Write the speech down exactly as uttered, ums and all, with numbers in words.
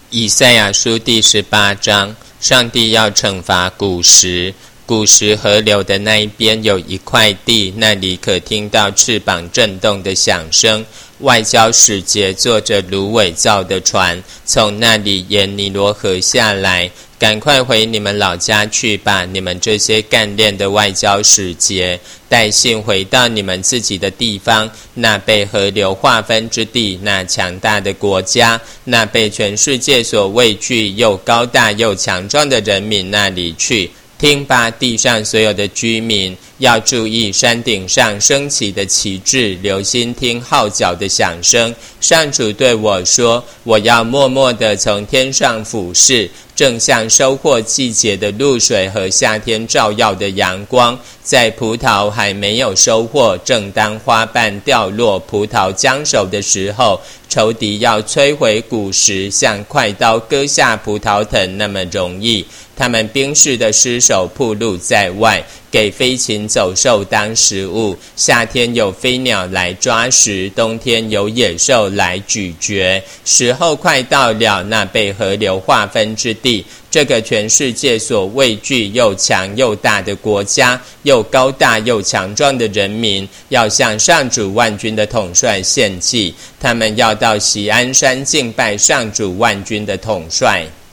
以赛亚书第十八章，上帝要惩罚古时。古时河流的那一边有一块地，那里可听到翅膀震动的响声。外交使节坐着芦苇造的船，从那里沿尼罗河下来。赶快回你们老家去吧，你们这些干练的外交使节，带信回到你们自己的地方，那被河流划分之地，那强大的国家，那被全世界所畏惧又高大又强壮的人民那里去。听吧，地上所有的居民，要注意山顶上升起的旗帜，留心听号角的响声。上主对我说，我要默默地从天上俯视，正像收获季节的露水和夏天照耀的阳光。在葡萄还没有收获，正当花瓣掉落，葡萄将熟的时候，仇敌要摧毁古时，像快刀割下葡萄藤那么容易。他们兵士的尸首暴露在外，给飞禽走兽当食物。夏天有飞鸟来抓食，冬天有野兽来咀嚼。时候快到了，那被河流划分之地，这个全世界所畏惧又强又大的国家，又高大又强壮的人民，要向上主万军的统帅献祭。他们要到锡安山敬拜上主万军的统帅。